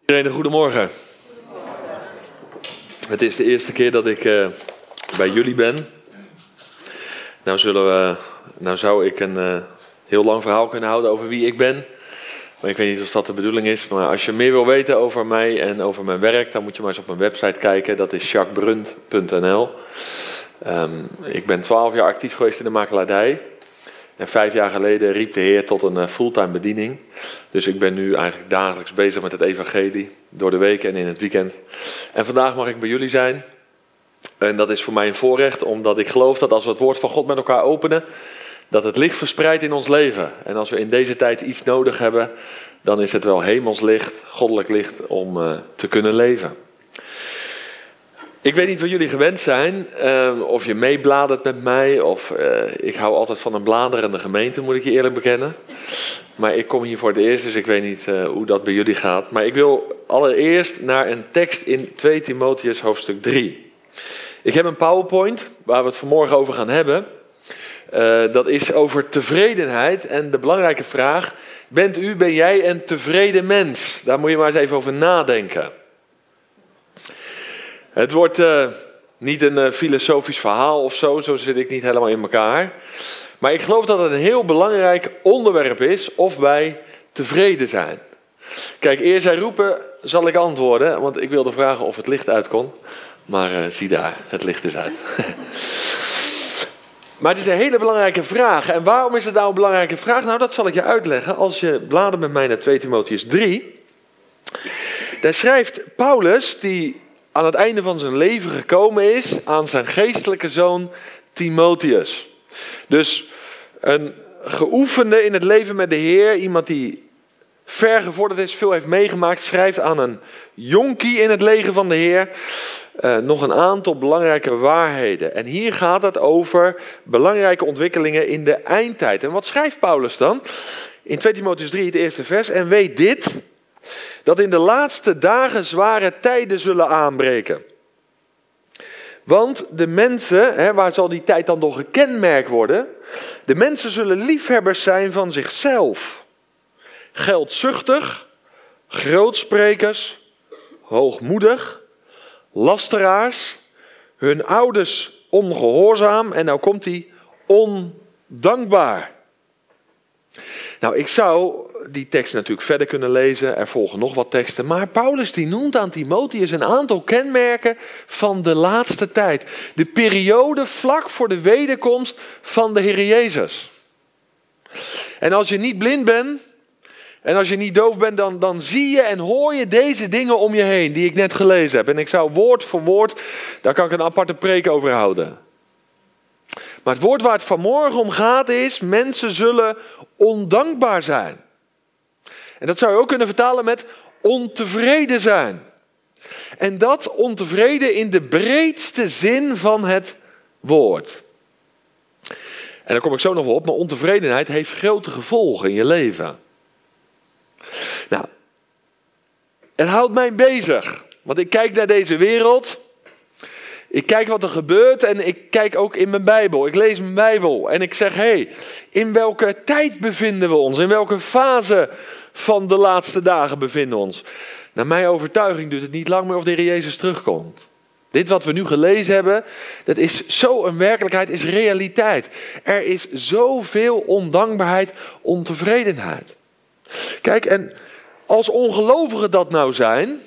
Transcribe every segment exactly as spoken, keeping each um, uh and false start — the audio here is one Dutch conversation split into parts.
Iedereen, goedemorgen. Het is de eerste keer dat ik uh, bij jullie ben. Nou, zullen we, nou zou ik een uh, heel lang verhaal kunnen houden over wie ik ben. Maar ik weet niet of dat de bedoeling is. Maar als je meer wil weten over mij en over mijn werk, dan moet je maar eens op mijn website kijken. Dat is jacques brunt punt n l. Um, ik ben twaalf jaar actief geweest in de makelaardij. En vijf jaar geleden riep de Heer tot een uh, fulltime bediening. Dus ik ben nu eigenlijk dagelijks bezig met het evangelie. Door de week en in het weekend. En vandaag mag ik bij jullie zijn. En dat is voor mij een voorrecht. Omdat ik geloof dat als we het woord van God met elkaar openen. Dat het licht verspreidt in ons leven. En als we in deze tijd iets nodig hebben. Dan is het wel hemelslicht, goddelijk licht om uh, te kunnen leven. Ik weet niet wat jullie gewend zijn, uh, of je meebladert met mij, of uh, ik hou altijd van een bladerende gemeente, moet ik je eerlijk bekennen. Maar ik kom hier voor het eerst, dus ik weet niet uh, hoe dat bij jullie gaat. Maar ik wil allereerst naar een tekst in twee Timotheüs hoofdstuk drie. Ik heb een PowerPoint waar we het vanmorgen over gaan hebben. Uh, dat is over tevredenheid en de belangrijke vraag, bent u, ben jij een tevreden mens? Daar moet je maar eens even over nadenken. Het wordt uh, niet een uh, filosofisch verhaal of zo, zo zit ik niet helemaal in elkaar. Maar ik geloof dat het een heel belangrijk onderwerp is of wij tevreden zijn. Kijk, eer zij roepen zal ik antwoorden, want ik wilde vragen of het licht uit kon. Maar uh, zie daar, het licht is uit. Maar het is een hele belangrijke vraag. En waarom is het nou een belangrijke vraag? Nou, dat zal ik je uitleggen als je bladert met mij naar twee Timotheüs drie. Daar schrijft Paulus, die aan het einde van zijn leven gekomen is, aan zijn geestelijke zoon Timotheus. Dus een geoefende in het leven met de Heer, iemand die ver gevorderd is, veel heeft meegemaakt, schrijft aan een jonkie in het leger van de Heer uh, nog een aantal belangrijke waarheden. En hier gaat het over belangrijke ontwikkelingen in de eindtijd. En wat schrijft Paulus dan? In twee Timotheüs drie, het eerste vers. En weet dit, dat in de laatste dagen zware tijden zullen aanbreken. Want de mensen, hè, waar zal die tijd dan door gekenmerkt worden? De mensen zullen liefhebbers zijn van zichzelf. Geldzuchtig, grootsprekers, hoogmoedig, lasteraars, hun ouders ongehoorzaam en nou komt die ondankbaar. Nou, ik zou die tekst natuurlijk verder kunnen lezen, er volgen nog wat teksten, maar Paulus die noemt aan Timotheus een aantal kenmerken van de laatste tijd. De periode vlak voor de wederkomst van de Heer Jezus. En als je niet blind bent, en als je niet doof bent, dan, dan zie je en hoor je deze dingen om je heen, die ik net gelezen heb. En ik zou woord voor woord, daar kan ik een aparte preek over houden. Maar het woord waar het vanmorgen om gaat is, mensen zullen ondankbaar zijn. En dat zou je ook kunnen vertalen met ontevreden zijn. En dat ontevreden in de breedste zin van het woord. En daar kom ik zo nog wel op, maar ontevredenheid heeft grote gevolgen in je leven. Nou, het houdt mij bezig, want ik kijk naar deze wereld. Ik kijk wat er gebeurt en ik kijk ook in mijn Bijbel. Ik lees mijn Bijbel en ik zeg, hé, hey, in welke tijd bevinden we ons? In welke fase van de laatste dagen bevinden we ons? Naar mijn overtuiging duurt het niet lang meer of de Heer Jezus terugkomt. Dit wat we nu gelezen hebben, dat is zo een werkelijkheid, is realiteit. Er is zoveel ondankbaarheid, ontevredenheid. Kijk, en als ongelovigen dat nou zijn,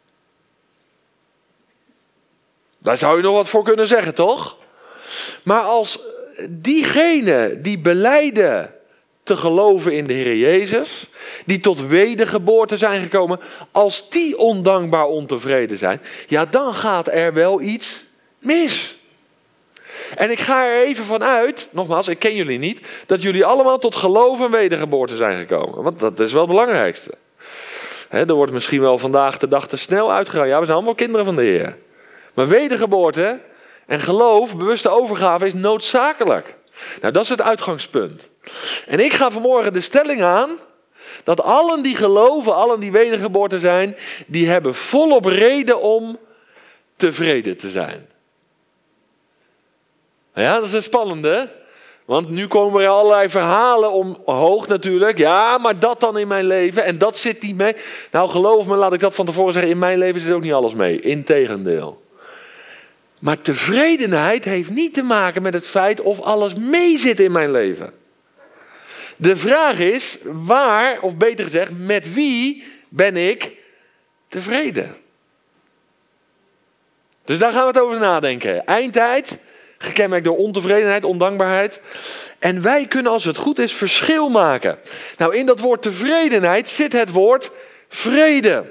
daar zou je nog wat voor kunnen zeggen, toch? Maar als diegenen die belijden te geloven in de Heer Jezus, die tot wedergeboorte zijn gekomen, als die ondankbaar ontevreden zijn, ja, dan gaat er wel iets mis. En ik ga er even van uit, nogmaals, ik ken jullie niet, dat jullie allemaal tot geloof en wedergeboorte zijn gekomen. Want dat is wel het belangrijkste. He, er wordt misschien wel vandaag de dag te snel uitgegaan. Ja, we zijn allemaal kinderen van de Heer. Maar wedergeboorte en geloof, bewuste overgave is noodzakelijk. Nou, dat is het uitgangspunt. En ik ga vanmorgen de stelling aan dat allen die geloven, allen die wedergeboorte zijn, die hebben volop reden om tevreden te zijn. Ja, dat is het spannende. Want nu komen er allerlei verhalen omhoog natuurlijk. Ja, maar dat dan in mijn leven en dat zit niet mee. Nou, geloof me, laat ik dat van tevoren zeggen. In mijn leven zit ook niet alles mee. Integendeel. Maar tevredenheid heeft niet te maken met het feit of alles mee zit in mijn leven. De vraag is, waar, of beter gezegd, met wie ben ik tevreden? Dus daar gaan we het over nadenken. Eindtijd, gekenmerkt door ontevredenheid, ondankbaarheid. En wij kunnen, als het goed is, verschil maken. Nou, in dat woord tevredenheid zit het woord vrede.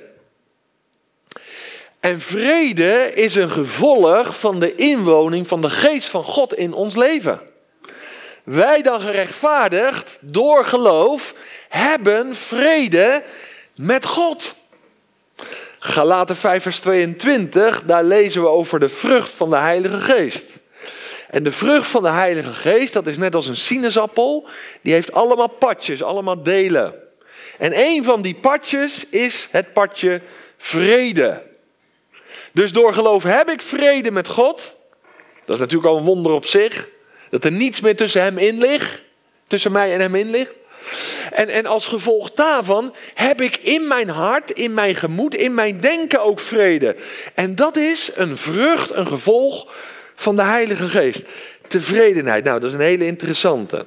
En vrede is een gevolg van de inwoning van de geest van God in ons leven. Wij dan gerechtvaardigd door geloof hebben vrede met God. Galaten vijf vers tweeëntwintig, daar lezen we over de vrucht van de Heilige Geest. En de vrucht van de Heilige Geest, dat is net als een sinaasappel, die heeft allemaal padjes, allemaal delen. En een van die padjes is het padje vrede. Dus door geloof heb ik vrede met God. Dat is natuurlijk al een wonder op zich. Dat er niets meer tussen hem in ligt. Tussen mij en hem in ligt. En, en als gevolg daarvan heb ik in mijn hart, in mijn gemoed, in mijn denken ook vrede. En dat is een vrucht, een gevolg van de Heilige Geest. Tevredenheid. Nou, dat is een hele interessante.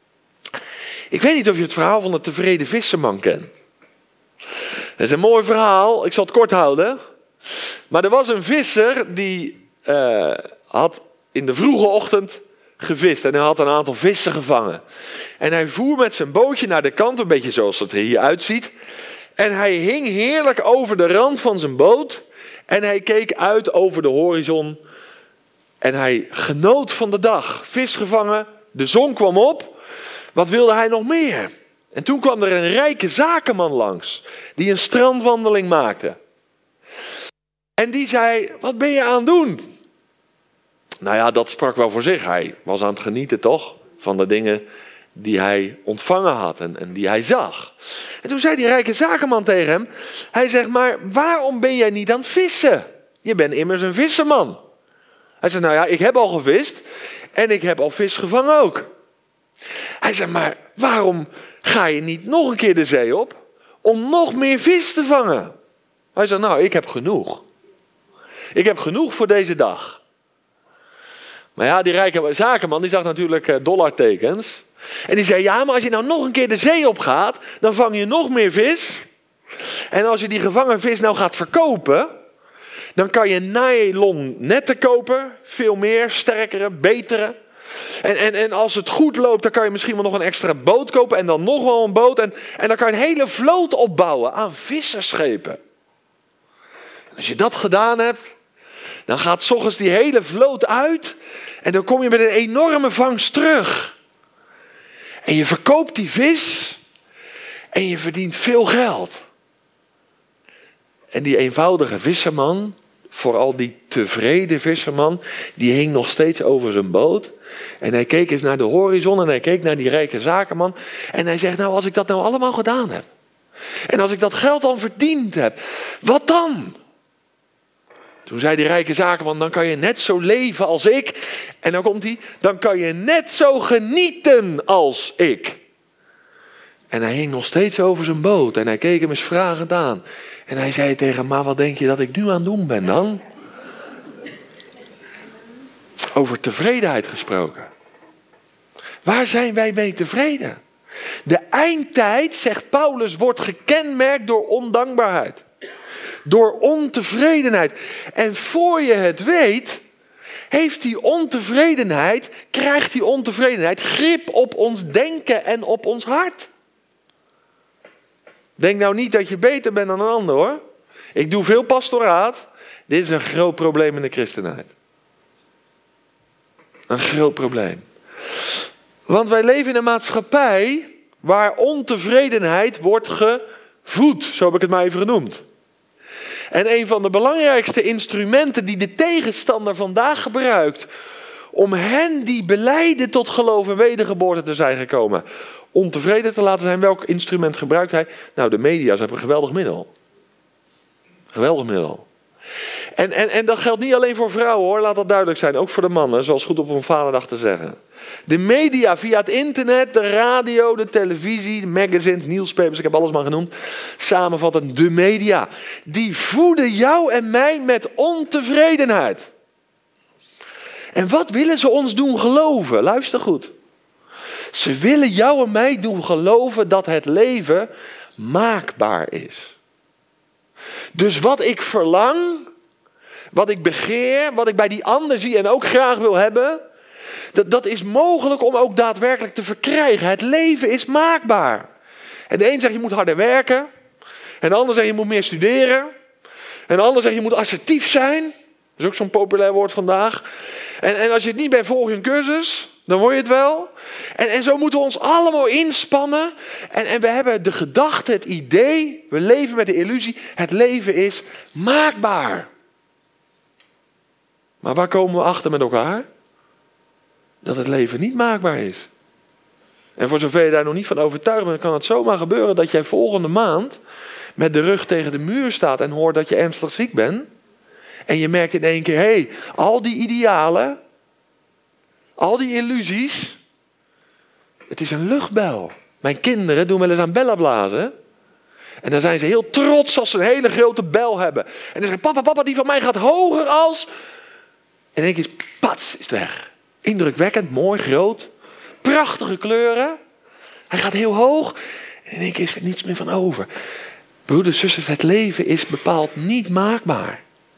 Ik weet niet of je het verhaal van de tevreden visserman kent. Dat is een mooi verhaal. Ik zal het kort houden. Maar er was een visser die uh, had in de vroege ochtend gevist. En hij had een aantal vissen gevangen. En hij voer met zijn bootje naar de kant, een beetje zoals het er hier uitziet. En hij hing heerlijk over de rand van zijn boot. En hij keek uit over de horizon. En hij genoot van de dag. Vis gevangen, de zon kwam op. Wat wilde hij nog meer? En toen kwam er een rijke zakenman langs. Die een strandwandeling maakte. En die zei, wat ben je aan het doen? Nou ja, dat sprak wel voor zich. Hij was aan het genieten toch? Van de dingen die hij ontvangen had en, en die hij zag. En toen zei die rijke zakenman tegen hem. Hij zegt, maar waarom ben jij niet aan het vissen? Je bent immers een visserman. Hij zegt, nou ja, ik heb al gevist. En ik heb al vis gevangen ook. Hij zegt, maar waarom ga je niet nog een keer de zee op? Om nog meer vis te vangen. Hij zegt, nou, ik heb genoeg. Ik heb genoeg voor deze dag. Maar ja, die rijke zakenman die zag natuurlijk dollartekens. En die zei, ja, maar als je nou nog een keer de zee op gaat, dan vang je nog meer vis. En als je die gevangen vis nou gaat verkopen, dan kan je nylon netten kopen. Veel meer, sterkere, betere. En, en, en als het goed loopt, dan kan je misschien wel nog een extra boot kopen. En dan nog wel een boot. En, en dan kan je een hele vloot opbouwen aan visserschepen. En als je dat gedaan hebt, dan gaat 's ochtends die hele vloot uit. En dan kom je met een enorme vangst terug. En je verkoopt die vis. En je verdient veel geld. En die eenvoudige visserman, vooral die tevreden visserman, die hing nog steeds over zijn boot. En hij keek eens naar de horizon en hij keek naar die rijke zakenman. En hij zegt, nou als ik dat nou allemaal gedaan heb. En als ik dat geld dan verdiend heb, wat dan? Toen zei die rijke zakenman, dan kan je net zo leven als ik. En dan komt hij, dan kan je net zo genieten als ik. En hij hing nog steeds over zijn boot en hij keek hem eens vragend aan. En hij zei tegen hem, maar wat denk je dat ik nu aan het doen ben dan? Over tevredenheid gesproken. Waar zijn wij mee tevreden? De eindtijd, zegt Paulus, wordt gekenmerkt door ondankbaarheid. Door ontevredenheid. En voor je het weet, heeft die ontevredenheid, krijgt die ontevredenheid grip op ons denken en op ons hart. Denk nou niet dat je beter bent dan een ander hoor. Ik doe veel pastoraat. Dit is een groot probleem in de christenheid. Een groot probleem. Want wij leven in een maatschappij waar ontevredenheid wordt gevoed. Zo heb ik het maar even genoemd. En een van de belangrijkste instrumenten die de tegenstander vandaag gebruikt om hen die belijden tot geloof en wedergeboorte te zijn gekomen ontevreden te laten zijn, welk instrument gebruikt hij? Nou, de media hebben een geweldig middel. Geweldig middel. En, en, en dat geldt niet alleen voor vrouwen hoor, laat dat duidelijk zijn. Ook voor de mannen, zoals goed op een vaderdag te zeggen. De media via het internet, de radio, de televisie, de magazines, nieuwspapers, ik heb alles maar genoemd. Samenvattend, de media. Die voeden jou en mij met ontevredenheid. En wat willen ze ons doen geloven? Luister goed. Ze willen jou en mij doen geloven dat het leven maakbaar is. Dus wat ik verlang, wat ik begeer, wat ik bij die ander zie en ook graag wil hebben, dat, dat is mogelijk om ook daadwerkelijk te verkrijgen. Het leven is maakbaar. En de een zegt je moet harder werken, en de ander zegt je moet meer studeren, en de ander zegt je moet assertief zijn. Dat is ook zo'n populair woord vandaag. En, en als je het niet bent, volg je een cursus. Dan word je het wel. En, en zo moeten we ons allemaal inspannen. En, en we hebben de gedachte, het idee. We leven met de illusie. Het leven is maakbaar. Maar waar komen we achter met elkaar? Dat het leven niet maakbaar is. En voor zover je daar nog niet van overtuigd bent, kan het zomaar gebeuren dat jij volgende maand met de rug tegen de muur staat en hoort dat je ernstig ziek bent. En je merkt in één keer, hé, hey, al die idealen, al die illusies, het is een luchtbel. Mijn kinderen doen wel eens aan bellen blazen. En dan zijn ze heel trots als ze een hele grote bel hebben. En dan zeggen papa, papa, die van mij gaat hoger als... En in één keer is, pats, is het weg. Indrukwekkend, mooi, groot. Prachtige kleuren. Hij gaat heel hoog. En in één keer is er niets meer van over. Broeders, zusters, het leven is bepaald niet maakbaar.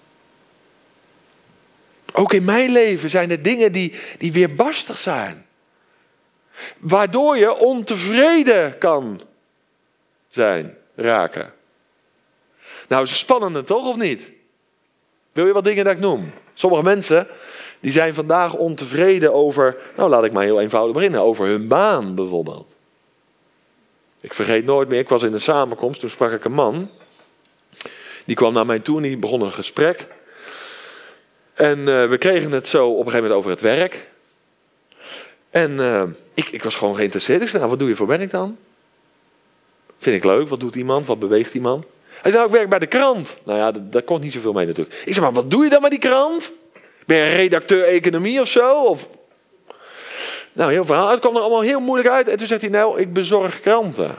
Ook in mijn leven zijn er dingen die, die weerbarstig zijn. Waardoor je ontevreden kan zijn, raken. Nou, is het spannend toch, of niet? Wil je wat dingen dat ik noem? Sommige mensen die zijn vandaag ontevreden over, nou laat ik maar heel eenvoudig beginnen, over hun baan bijvoorbeeld. Ik vergeet nooit meer, ik was in een samenkomst, toen sprak ik een man. Die kwam naar mij toe en die begon een gesprek. En uh, we kregen het zo op een gegeven moment over het werk. En uh, ik, ik was gewoon geïnteresseerd. Ik zei, nou, wat doe je voor werk dan? Vind ik leuk, wat doet iemand, wat beweegt iemand? Hij zei, nou, ik werk bij de krant. Nou ja, daar komt niet zoveel mee natuurlijk. Ik zei, maar wat doe je dan met die krant? Ben je een redacteur economie of zo? Of... Nou, heel verhaal. Het kwam er allemaal heel moeilijk uit. En toen zegt hij, nou, ik bezorg kranten.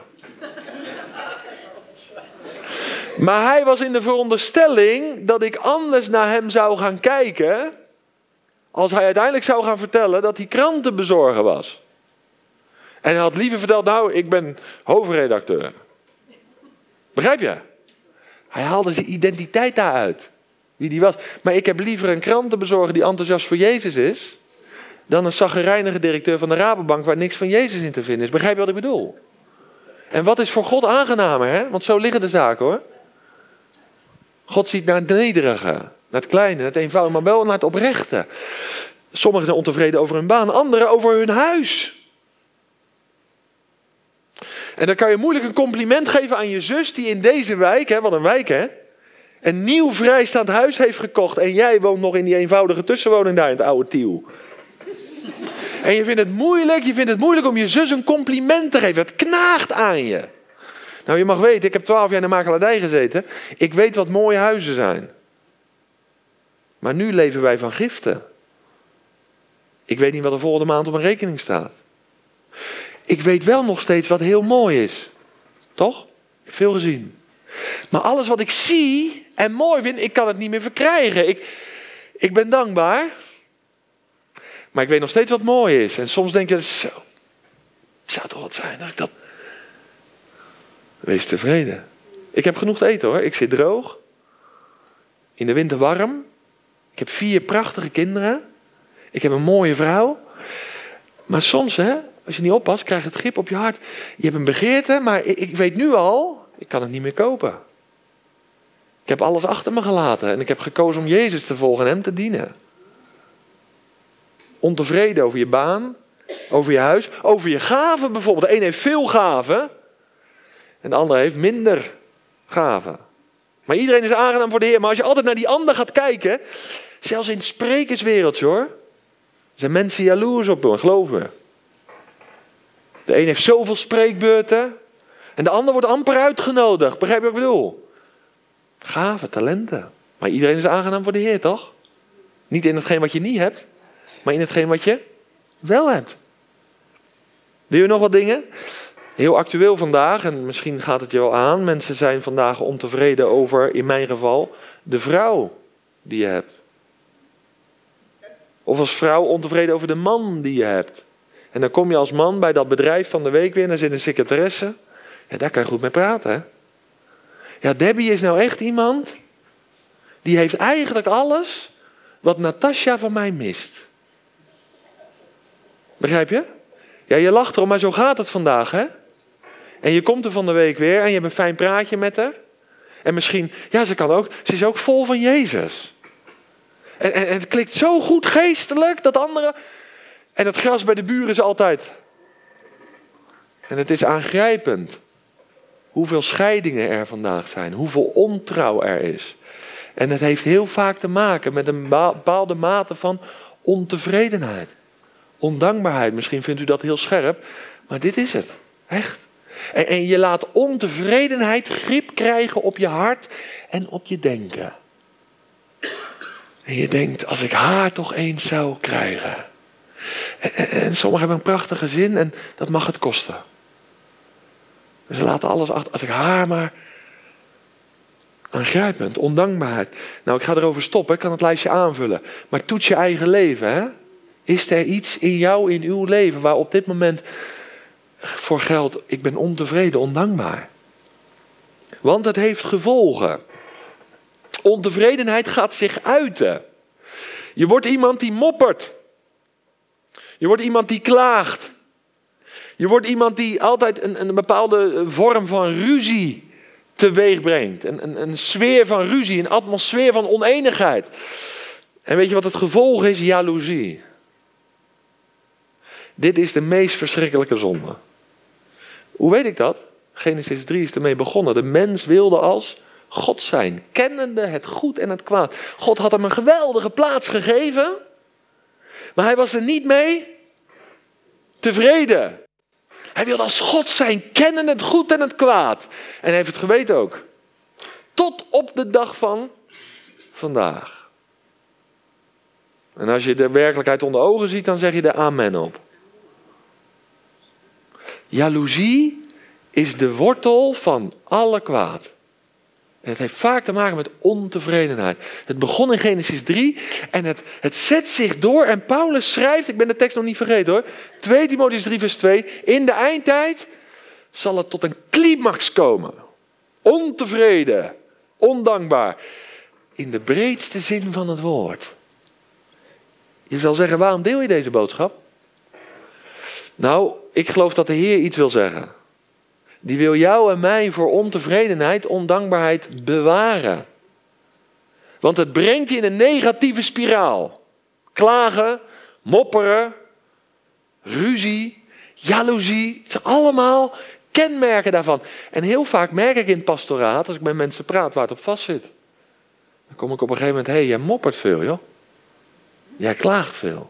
Maar hij was in de veronderstelling dat ik anders naar hem zou gaan kijken als hij uiteindelijk zou gaan vertellen dat hij krantenbezorger was. En hij had liever verteld, nou, ik ben hoofdredacteur. Begrijp je? Hij haalde zijn identiteit daaruit, wie die was. Maar ik heb liever een krantenbezorger die enthousiast voor Jezus is, dan een chagrijnige directeur van de Rabobank waar niks van Jezus in te vinden is. Begrijp je wat ik bedoel? En wat is voor God aangenamer, hè? Want zo liggen de zaken, hoor. God ziet naar het nederige, naar het kleine, naar het eenvoudige, maar wel naar het oprechte. Sommigen zijn ontevreden over hun baan, anderen over hun huis. En dan kan je moeilijk een compliment geven aan je zus die in deze wijk, hè, wat een wijk hè, een nieuw vrijstaand huis heeft gekocht. En jij woont nog in die eenvoudige tussenwoning daar in het oude Tiel. En je vindt het moeilijk, je vindt het moeilijk om je zus een compliment te geven. Het knaagt aan je. Nou, je mag weten, ik heb twaalf jaar in de makelaardij gezeten. Ik weet wat mooie huizen zijn. Maar nu leven wij van giften. Ik weet niet wat er volgende maand op een rekening staat. Ik weet wel nog steeds wat heel mooi is. Toch? Ik heb veel gezien. Maar alles wat ik zie en mooi vind, ik kan het niet meer verkrijgen. Ik, ik ben dankbaar. Maar ik weet nog steeds wat mooi is. En soms denk je, zo, zou toch wat zijn dat ik dat... Wees tevreden. Ik heb genoeg te eten hoor. Ik zit droog. In de winter warm. Ik heb vier prachtige kinderen. Ik heb een mooie vrouw. Maar soms, hè, als je niet oppast, krijg je het grip op je hart. Je hebt een begeerte, maar ik, ik weet nu al, ik kan het niet meer kopen. Ik heb alles achter me gelaten. En ik heb gekozen om Jezus te volgen en hem te dienen. Ontevreden over je baan. Over je huis. Over je gaven bijvoorbeeld. De een heeft veel gaven. En de ander heeft minder gaven. Maar iedereen is aangenaam voor de Heer. Maar als je altijd naar die ander gaat kijken. Zelfs in het sprekerswereldje hoor. Zijn mensen jaloers op hem, geloof me. De een heeft zoveel spreekbeurten. En de ander wordt amper uitgenodigd. Begrijp je wat ik bedoel? Gaven, talenten. Maar iedereen is aangenaam voor de Heer, toch? Niet in hetgeen wat je niet hebt. Maar in hetgeen wat je wel hebt. Wil je nog wat dingen? Heel actueel vandaag, en misschien gaat het je wel aan. Mensen zijn vandaag ontevreden over, in mijn geval, de vrouw die je hebt. Of als vrouw ontevreden over de man die je hebt. En dan kom je als man bij dat bedrijf van de week weer en daar zit een secretaresse. Ja, daar kan je goed mee praten, hè? Ja, Debbie is nou echt iemand die heeft eigenlijk alles wat Natasja van mij mist. Begrijp je? Ja, je lacht erom, maar zo gaat het vandaag, hè? En je komt er van de week weer en je hebt een fijn praatje met haar. En misschien, ja, ze kan ook, ze is ook vol van Jezus. En, en, en het klikt zo goed geestelijk, dat andere. En het gras bij de buren is altijd. En het is aangrijpend. Hoeveel scheidingen er vandaag zijn. Hoeveel ontrouw er is. En het heeft heel vaak te maken met een bepaalde mate van ontevredenheid. Ondankbaarheid. Misschien vindt u dat heel scherp. Maar dit is het. Echt. En, en je laat ontevredenheid grip krijgen op je hart en op je denken. En je denkt, als ik haar toch eens zou krijgen. En, en, en sommigen hebben een prachtig gezin en dat mag het kosten. Ze laten alles achter. Als ik haar maar... Aangrijpend, ondankbaarheid. Nou, ik ga erover stoppen, ik kan het lijstje aanvullen. Maar toets je eigen leven, hè? Is er iets in jou, in uw leven, waar op dit moment voor geldt, ik ben ontevreden, ondankbaar? Want het heeft gevolgen. Ontevredenheid gaat zich uiten. Je wordt iemand die moppert. Je wordt iemand die klaagt. Je wordt iemand die altijd een, een bepaalde vorm van ruzie teweeg brengt. Een, een, een sfeer van ruzie, een atmosfeer van oneenigheid. En weet je wat het gevolg is? Jaloezie. Dit is de meest verschrikkelijke zonde. Hoe weet ik dat? Genesis drie is ermee begonnen. De mens wilde als God zijn, kennende het goed en het kwaad. God had hem een geweldige plaats gegeven, maar hij was er niet mee tevreden. Hij wilde als God zijn, kennende het goed en het kwaad. En hij heeft het geweten ook. Tot op de dag van vandaag. En als je de werkelijkheid onder ogen ziet, dan zeg je er amen op. Jaloezie is de wortel van alle kwaad. En het heeft vaak te maken met ontevredenheid. Het begon in Genesis drie en het, het zet zich door. En Paulus schrijft, ik ben de tekst nog niet vergeten hoor. twee Timotheüs drie vers twee. In de eindtijd zal het tot een climax komen. Ontevreden, ondankbaar. In de breedste zin van het woord. Je zal zeggen, waarom deel je deze boodschap? Nou, ik geloof dat de Heer iets wil zeggen. Die wil jou en mij voor ontevredenheid, ondankbaarheid bewaren. Want het brengt je in een negatieve spiraal. Klagen, mopperen, ruzie, jaloezie. Het zijn allemaal kenmerken daarvan. En heel vaak merk ik in het pastoraat, als ik met mensen praat waar het op vast zit. Dan kom ik op een gegeven moment, hé, hey, jij moppert veel joh. Jij klaagt veel.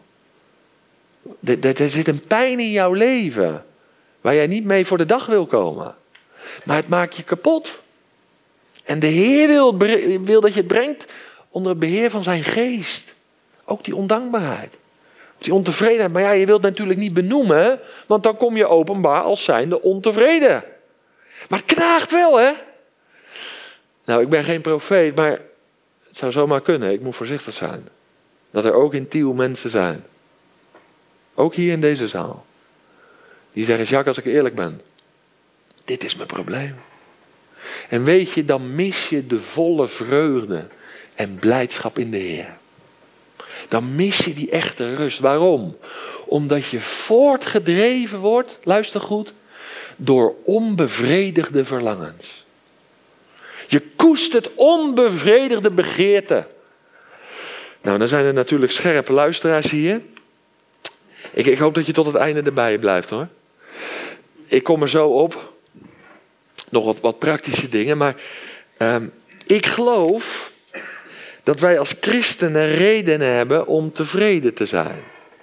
Er zit een pijn in jouw leven. Waar jij niet mee voor de dag wil komen. Maar het maakt je kapot. En de Heer wil, wil dat je het brengt onder het beheer van zijn geest. Ook die ondankbaarheid. Die ontevredenheid. Maar ja, je wilt het natuurlijk niet benoemen. Want dan kom je openbaar als zijnde ontevreden. Maar het knaagt wel, hè? Nou, ik ben geen profeet, maar het zou zomaar kunnen. Ik moet voorzichtig zijn. Dat er ook in Tiel mensen zijn. Ook hier in deze zaal. Die zeggen, Jacques, als ik eerlijk ben. Dit is mijn probleem. En weet je, dan mis je de volle vreugde en blijdschap in de Heer. Dan mis je die echte rust. Waarom? Omdat je voortgedreven wordt, luister goed, door onbevredigde verlangens. Je koestert onbevredigde begeerten. Nou, dan zijn er natuurlijk scherpe luisteraars hier. Ik, ik hoop dat je tot het einde erbij blijft hoor. Ik kom er zo op. Nog wat, wat praktische dingen. Maar um, ik geloof dat wij als christenen redenen hebben om tevreden te zijn.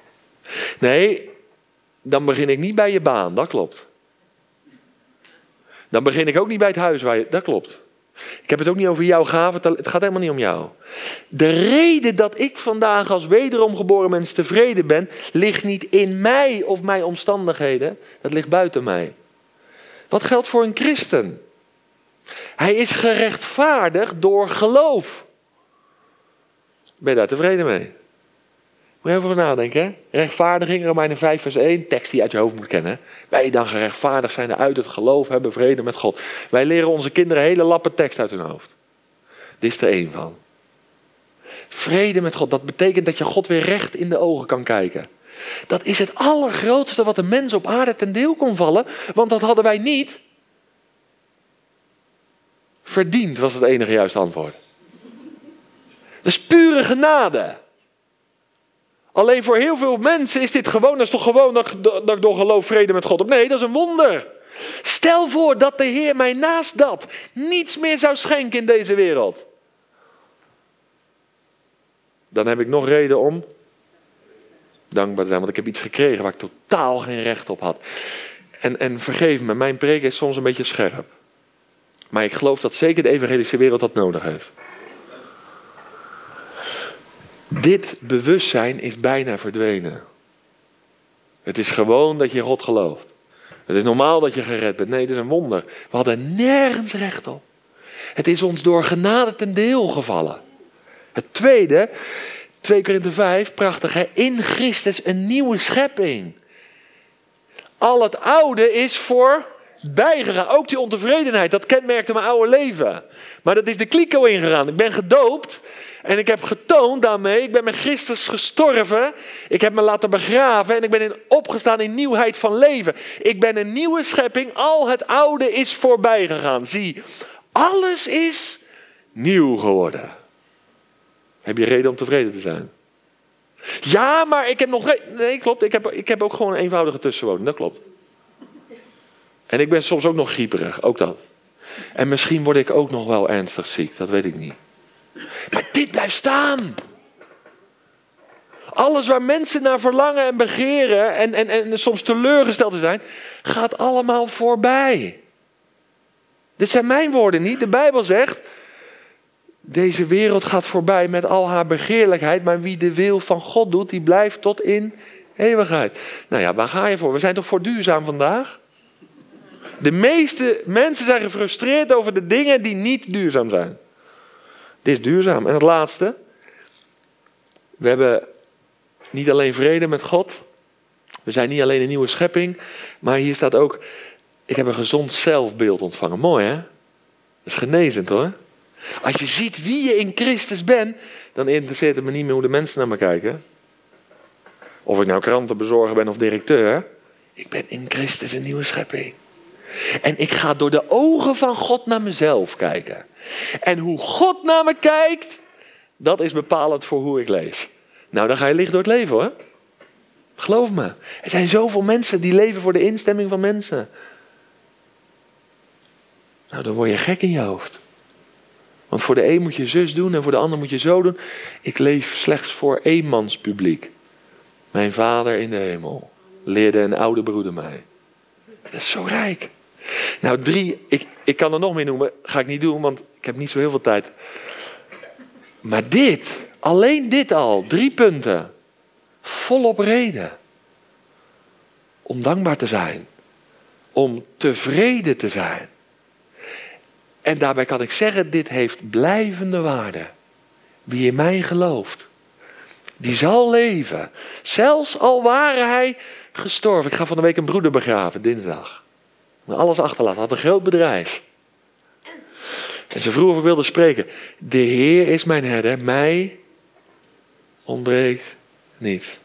Nee, dan begin ik niet bij je baan. Dat klopt. Dan begin ik ook niet bij het huis waar je... Dat klopt. Ik heb het ook niet over jouw gave, het gaat helemaal niet om jou. De reden dat ik vandaag als wederom geboren mens tevreden ben, ligt niet in mij of mijn omstandigheden. Dat ligt buiten mij. Wat geldt voor een christen? Hij is gerechtvaardigd door geloof. Ben je daar tevreden mee? Moet je even over nadenken. Hè? Rechtvaardiging, Romeinen vijf vers één, tekst die je uit je hoofd moet kennen. Wij dan gerechtvaardigd zijn uit het geloof, hebben vrede met God. Wij leren onze kinderen hele lappen tekst uit hun hoofd. Dit is er één van. Vrede met God, dat betekent dat je God weer recht in de ogen kan kijken. Dat is het allergrootste wat een mens op aarde ten deel kon vallen, want dat hadden wij niet verdiend, was het enige juiste antwoord. Dat is pure genade. Alleen voor heel veel mensen is dit gewoon, dat is toch gewoon dat, dat ik door geloof vrede met God heb. Nee, dat is een wonder. Stel voor dat de Heer mij naast dat niets meer zou schenken in deze wereld. Dan heb ik nog reden om dankbaar te zijn, want ik heb iets gekregen waar ik totaal geen recht op had. En, en vergeef me, mijn preek is soms een beetje scherp. Maar ik geloof dat zeker de evangelische wereld dat nodig heeft. Dit bewustzijn is bijna verdwenen. Het is gewoon dat je in God gelooft. Het is normaal dat je gered bent. Nee, het is een wonder. We hadden nergens recht op. Het is ons door genade ten deel gevallen. Het tweede, twee Korinthe vijf, prachtig hè. In Christus een nieuwe schepping. Al het oude is voorbij gegaan. Ook die ontevredenheid, dat kenmerkte mijn oude leven. Maar dat is de kliko ingegaan. Ik ben gedoopt. En ik heb getoond daarmee, ik ben met Christus gestorven. Ik heb me laten begraven en ik ben in, opgestaan in nieuwheid van leven. Ik ben een nieuwe schepping, al het oude is voorbij gegaan. Zie, alles is nieuw geworden. Heb je reden om tevreden te zijn? Ja, maar ik heb nog... Re- nee, klopt, ik heb, ik heb ook gewoon een eenvoudige tussenwoning, dat klopt. En ik ben soms ook nog grieperig, ook dat. En misschien word ik ook nog wel ernstig ziek, dat weet ik niet. Maar dit blijft staan. Alles waar mensen naar verlangen en begeren en, en, en soms teleurgesteld te zijn, gaat allemaal voorbij. Dit zijn mijn woorden niet. De Bijbel zegt, deze wereld gaat voorbij met al haar begeerlijkheid, maar wie de wil van God doet, die blijft tot in eeuwigheid. Nou ja, waar ga je voor? We zijn toch voor duurzaam vandaag? De meeste mensen zijn gefrustreerd over de dingen die niet duurzaam zijn. Dit is duurzaam. En het laatste. We hebben niet alleen vrede met God. We zijn niet alleen een nieuwe schepping. Maar hier staat ook, ik heb een gezond zelfbeeld ontvangen. Mooi hè? Dat is genezend hoor. Als je ziet wie je in Christus bent, dan interesseert het me niet meer hoe de mensen naar me kijken. Of ik nou krantenbezorger ben of directeur. Ik ben in Christus een nieuwe schepping. En ik ga door de ogen van God naar mezelf kijken. En hoe God naar me kijkt, dat is bepalend voor hoe ik leef. Nou, dan ga je licht door het leven hoor. Geloof me. Er zijn zoveel mensen die leven voor de instemming van mensen. Nou, dan word je gek in je hoofd. Want voor de een moet je zus doen en voor de ander moet je zo doen. Ik leef slechts voor eenmans publiek. Mijn Vader in de hemel leerde een oude broeder mij. Dat is zo rijk. Nou, drie, ik, ik kan er nog meer noemen. Ga ik niet doen, want ik heb niet zo heel veel tijd. Maar dit, alleen dit al, drie punten. Volop reden. Om dankbaar te zijn. Om tevreden te zijn. En daarbij kan ik zeggen, dit heeft blijvende waarde. Wie in mij gelooft, die zal leven. Zelfs al ware hij gestorven. Ik ga van de week een broeder begraven, dinsdag. Alles achterlaten, had een groot bedrijf. En ze vroeg of ik wilde spreken. De Heer is mijn herder, mij ontbreekt niet.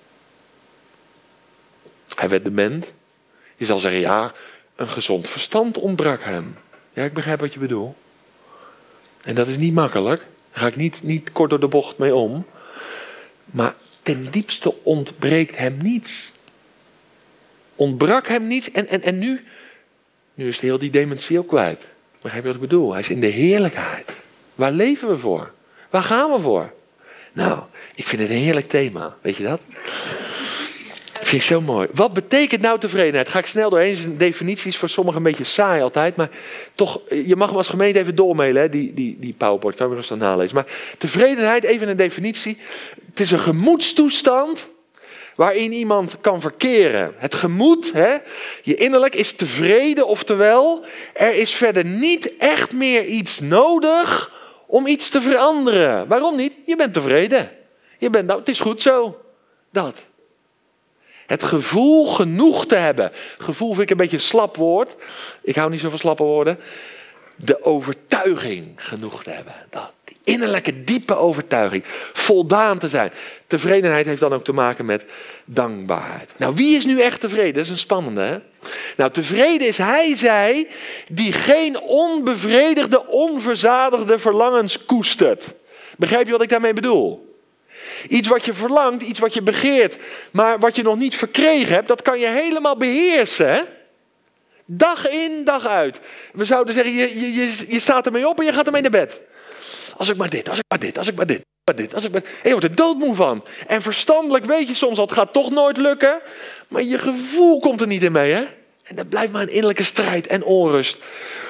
Hij werd dement. Je zal zeggen, ja, een gezond verstand ontbrak hem. Ja, ik begrijp wat je bedoelt. En dat is niet makkelijk. Daar ga ik niet, niet kort door de bocht mee om. Maar ten diepste ontbreekt hem niets. Ontbrak hem niets. En, en, en nu, nu is heel die dementie ook kwijt. Begrijp je wat ik bedoel? Hij is in de heerlijkheid. Waar leven we voor? Waar gaan we voor? Nou, ik vind het een heerlijk thema. Weet je dat? Vind ik zo mooi. Wat betekent nou tevredenheid? Ga ik snel doorheen. Zijn definities voor sommigen een beetje saai altijd. Maar toch, je mag hem als gemeente even doormailen. Hè? Die, die, die PowerPoint, kan je rustig nalezen. Maar tevredenheid, even een definitie. Het is een gemoedstoestand waarin iemand kan verkeren. Het gemoed, hè, je innerlijk is tevreden. Oftewel, er is verder niet echt meer iets nodig om iets te veranderen. Waarom niet? Je bent tevreden. Je bent, nou, het is goed zo. Dat. Het gevoel genoeg te hebben. Gevoel vind ik een beetje een slap woord. Ik hou niet zo van slappe woorden. De overtuiging genoeg te hebben. Dat. Die innerlijke diepe overtuiging. Voldaan te zijn. Tevredenheid heeft dan ook te maken met dankbaarheid. Nou, wie is nu echt tevreden? Dat is een spannende, hè? Nou, tevreden is hij, zij, die geen onbevredigde, onverzadigde verlangens koestert. Begrijp je wat ik daarmee bedoel? Iets wat je verlangt, iets wat je begeert, maar wat je nog niet verkregen hebt, dat kan je helemaal beheersen. Hè? Dag in, dag uit. We zouden zeggen, je, je, je, je staat ermee op en je gaat ermee naar bed. Als ik maar dit, als ik maar dit, als ik maar dit, maar dit, als ik maar... En je wordt er doodmoe van. En verstandelijk weet je soms al, het gaat toch nooit lukken. Maar je gevoel komt er niet in mee, hè? En dan blijft maar een innerlijke strijd en onrust.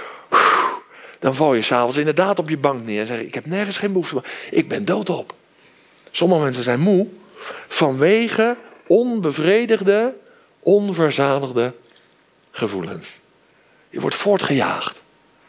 Dan val je s'avonds inderdaad op je bank neer en zeg je, ik heb nergens geen behoefte meer. Ik ben doodop. Sommige mensen zijn moe vanwege onbevredigde, onverzadigde gevoelens. Je wordt voortgejaagd.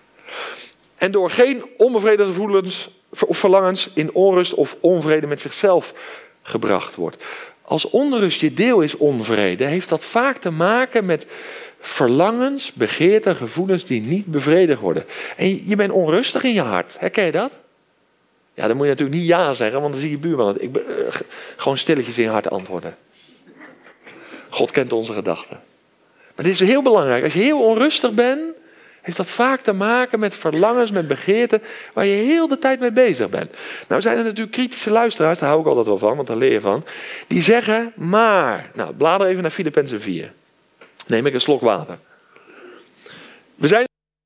En door geen onbevredigde gevoelens of verlangens in onrust of onvrede met zichzelf gebracht wordt. Als onrust je deel is, onvrede, heeft dat vaak te maken met verlangens, begeerten, gevoelens die niet bevredigd worden. En je bent onrustig in je hart. Herken je dat? Ja, dan moet je natuurlijk niet ja zeggen, want dan zie je buurman. Ik, uh, gewoon stilletjes in je hart antwoorden. God kent onze gedachten. Maar dit is heel belangrijk. Als je heel onrustig bent, heeft dat vaak te maken met verlangens, met begeerten, waar je heel de tijd mee bezig bent. Nou zijn er natuurlijk kritische luisteraars, daar hou ik altijd wel van, want daar leer je van. Die zeggen, maar, nou blader even naar Filippenzen vier. Neem ik een slok water. We zijn...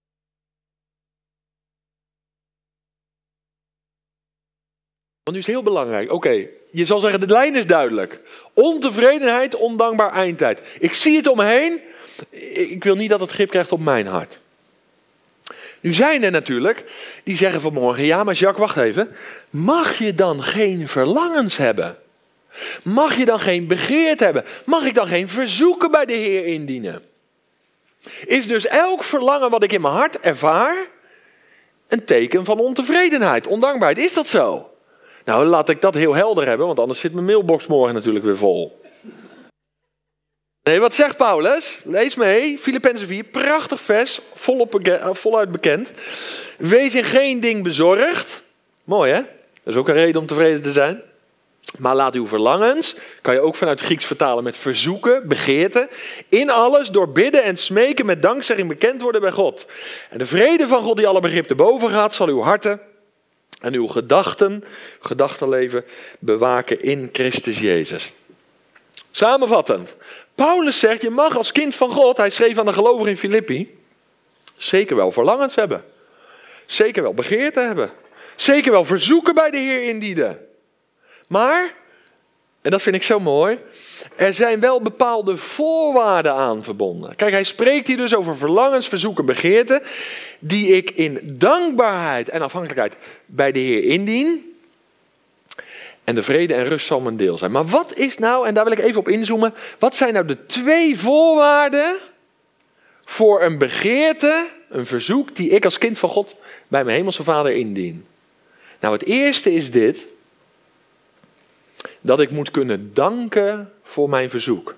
Want nu is het heel belangrijk. Oké, okay, je zal zeggen, de lijn is duidelijk. Ontevredenheid, ondankbaar eindtijd. Ik zie het om me heen. Ik wil niet dat het grip krijgt op mijn hart. Nu zijn er natuurlijk die zeggen vanmorgen, ja maar Jacques, wacht even. Mag je dan geen verlangens hebben? Mag je dan geen begeerd hebben? Mag ik dan geen verzoeken bij de Heer indienen? Is dus elk verlangen wat ik in mijn hart ervaar een teken van ontevredenheid, ondankbaarheid? Is dat zo? Nou, laat ik dat heel helder hebben, want anders zit mijn mailbox morgen natuurlijk weer vol. Nee, wat zegt Paulus? Lees mee, Filippenzen vier, prachtig vers, volop beke- voluit bekend. Wees in geen ding bezorgd. Mooi hè? Dat is ook een reden om tevreden te zijn. Maar laat uw verlangens, kan je ook vanuit Grieks vertalen met verzoeken, begeerten, in alles door bidden en smeken met dankzegging bekend worden bij God. En de vrede van God die alle begrip te boven gaat, zal uw harten en uw gedachten, gedachtenleven bewaken in Christus Jezus. Samenvattend, Paulus zegt, je mag als kind van God, hij schreef aan de gelovigen in Filippi, zeker wel verlangens hebben. Zeker wel begeerte hebben. Zeker wel verzoeken bij de Heer indienen. Maar, en dat vind ik zo mooi, er zijn wel bepaalde voorwaarden aan verbonden. Kijk, hij spreekt hier dus over verlangens, verzoeken, begeerten, die ik in dankbaarheid en afhankelijkheid bij de Heer indien. En de vrede en rust zal mijn deel zijn. Maar wat is nou, en daar wil ik even op inzoomen, wat zijn nou de twee voorwaarden voor een begeerte, een verzoek die ik als kind van God bij mijn hemelse Vader indien? Nou, het eerste is dit. Dat ik moet kunnen danken voor mijn verzoek.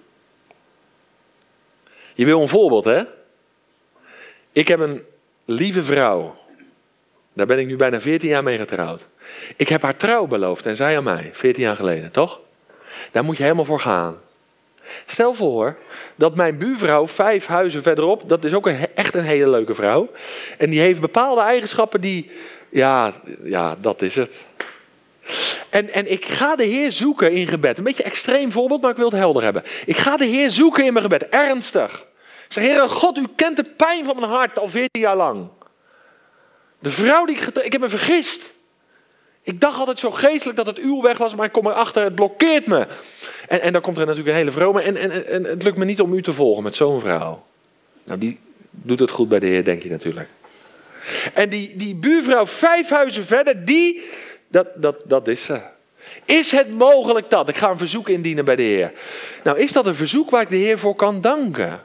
Je wil een voorbeeld, hè? Ik heb een lieve vrouw. Daar ben ik nu bijna veertien jaar mee getrouwd. Ik heb haar trouw beloofd en zij aan mij, veertien jaar geleden, toch? Daar moet je helemaal voor gaan. Stel voor dat mijn buurvrouw vijf huizen verderop, dat is ook een, echt een hele leuke vrouw. En die heeft bepaalde eigenschappen die, ja, ja dat is het. En, en ik ga de Heer zoeken in gebed. Een beetje een extreem voorbeeld, maar ik wil het helder hebben. Ik ga de Heer zoeken in mijn gebed, ernstig. Ik zeg, Heer God, u kent de pijn van mijn hart al veertien jaar lang. De vrouw die ik getrouwd, ik heb me vergist. Ik dacht altijd zo geestelijk dat het uw weg was, maar ik kom erachter, het blokkeert me. En, en dan komt er natuurlijk een hele vrome. En, en, en het lukt me niet om u te volgen met zo'n vrouw. Nou, die doet het goed bij de Heer, denk je natuurlijk. En die, die buurvrouw vijf huizen verder, die, dat, dat, dat is ze. Is het mogelijk dat? Ik ga een verzoek indienen bij de Heer. Nou, is dat een verzoek waar ik de Heer voor kan danken?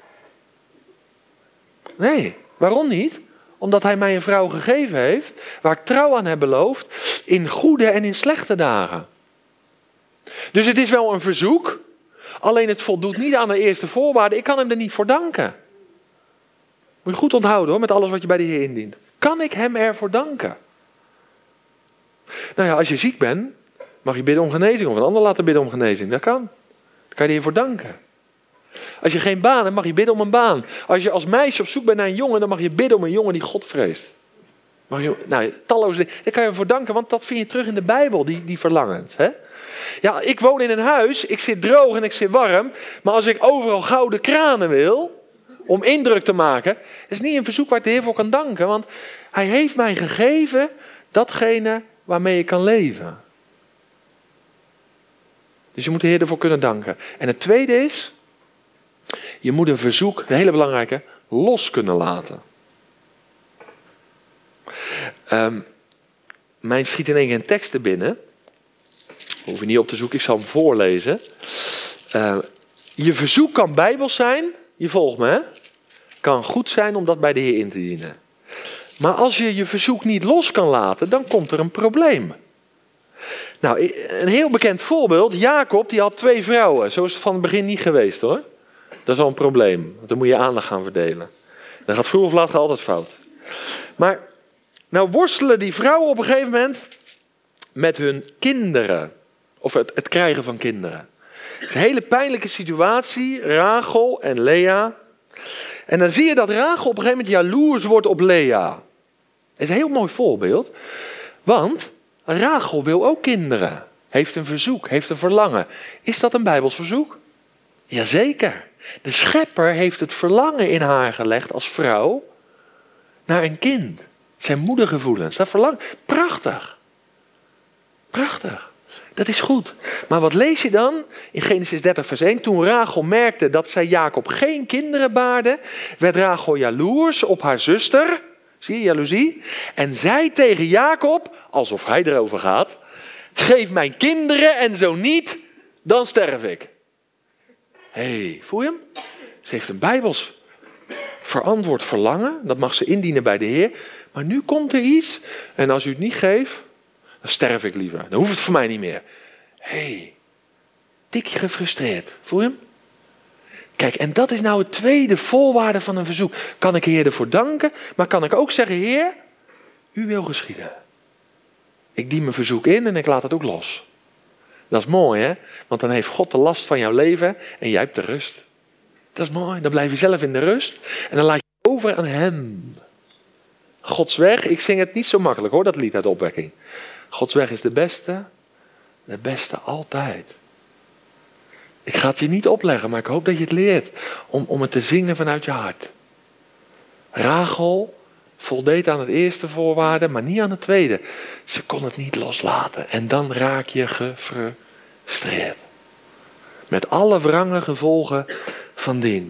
Nee, waarom niet? Omdat hij mij een vrouw gegeven heeft, waar ik trouw aan heb beloofd, in goede en in slechte dagen. Dus het is wel een verzoek, alleen het voldoet niet aan de eerste voorwaarde. Ik kan hem er niet voor danken. Moet je goed onthouden hoor, met alles wat je bij de Heer indient. Kan ik hem ervoor danken? Nou ja, als je ziek bent, mag je bidden om genezing of een ander laten bidden om genezing. Dat kan. Daar kan je de Heer voor danken. Als je geen baan hebt, mag je bidden om een baan. Als je als meisje op zoek bent naar een jongen, dan mag je bidden om een jongen die God vreest. Mag je, nou, talloze dingen. Daar kan je voor danken, want dat vind je terug in de Bijbel, die, die verlangens. Hè? Ja, ik woon in een huis, ik zit droog en ik zit warm. Maar als ik overal gouden kranen wil, om indruk te maken, is niet een verzoek waar ik de Heer voor kan danken. Want hij heeft mij gegeven datgene waarmee ik kan leven. Dus je moet de Heer ervoor kunnen danken. En het tweede is, je moet een verzoek, een hele belangrijke, los kunnen laten. Um, mij schiet in één keer een tekst te binnen. Hoef je niet op te zoeken, ik zal hem voorlezen. Uh, je verzoek kan bijbels zijn, je volgt me, hè? Kan goed zijn om dat bij de Heer in te dienen. Maar als je je verzoek niet los kan laten, dan komt er een probleem. Nou, een heel bekend voorbeeld, Jacob die had twee vrouwen. Zo is het van het begin niet geweest hoor. Dat is al een probleem, want dan moet je aandacht gaan verdelen. Dat gaat vroeg of laat altijd fout. Maar nou worstelen die vrouwen op een gegeven moment met hun kinderen. Of het, het krijgen van kinderen. Het is een hele pijnlijke situatie, Rachel en Lea. En dan zie je dat Rachel op een gegeven moment jaloers wordt op Lea. Dat is een heel mooi voorbeeld. Want Rachel wil ook kinderen. Heeft een verzoek, heeft een verlangen. Is dat een Bijbels verzoek? Jazeker. De schepper heeft het verlangen in haar gelegd als vrouw naar een kind. Zijn moedergevoelens, dat verlangen. Prachtig. Prachtig. Dat is goed. Maar wat lees je dan in Genesis dertig vers één? Toen Rachel merkte dat zij Jacob geen kinderen baarde, werd Rachel jaloers op haar zuster. Zie je, jaloezie? En zei tegen Jacob, alsof hij erover gaat, geef mijn kinderen en zo niet, dan sterf ik. Hé, hey, voel je hem? Ze heeft een Bijbels verantwoord verlangen. Dat mag ze indienen bij de Heer. Maar nu komt er iets. En als u het niet geeft, dan sterf ik liever. Dan hoeft het voor mij niet meer. Hé, hey, tikje gefrustreerd. Voel je hem? Kijk, en dat is nou het tweede voorwaarde van een verzoek. Kan ik de Heer ervoor danken, maar kan ik ook zeggen, Heer, u wil geschieden. Ik dien mijn verzoek in en ik laat het ook los. Dat is mooi, hè? Want dan heeft God de last van jouw leven en jij hebt de rust. Dat is mooi. Dan blijf je zelf in de rust en dan laat je over aan hem. Gods weg, ik zing het niet zo makkelijk hoor, dat lied uit de opwekking. Gods weg is de beste, de beste altijd. Ik ga het je niet opleggen, maar ik hoop dat je het leert om, om het te zingen vanuit je hart. Rachel voldeed aan het eerste voorwaarde, maar niet aan het tweede. Ze kon het niet loslaten en dan raak je gefrustreerd. Met alle wrange gevolgen van dien.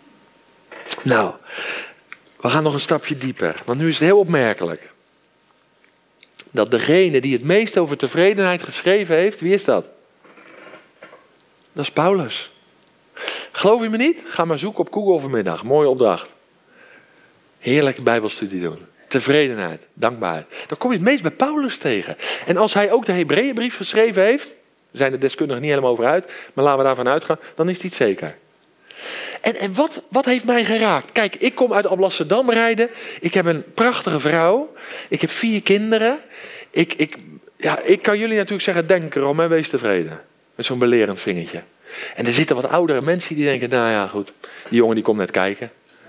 Nou, we gaan nog een stapje dieper, want nu is het heel opmerkelijk. Dat degene die het meest over tevredenheid geschreven heeft, wie is dat? Dat is Paulus. Geloof je me niet? Ga maar zoeken op Google vanmiddag. Mooie opdracht. Heerlijk Bijbelstudie doen. Tevredenheid, dankbaarheid. Dan kom je het meest bij Paulus tegen. En als hij ook de Hebreeënbrief geschreven heeft, we zijn er deskundigen niet helemaal over uit, maar laten we daarvan uitgaan, dan is dit zeker. En, en wat, wat heeft mij geraakt? Kijk, ik kom uit Alblasserdam rijden. Ik heb een prachtige vrouw. Ik heb vier kinderen. Ik, ik, ja, ik kan jullie natuurlijk zeggen, denk erom en wees tevreden. Met zo'n belerend vingertje. En er zitten wat oudere mensen die denken, nou ja goed, die jongen die komt net kijken.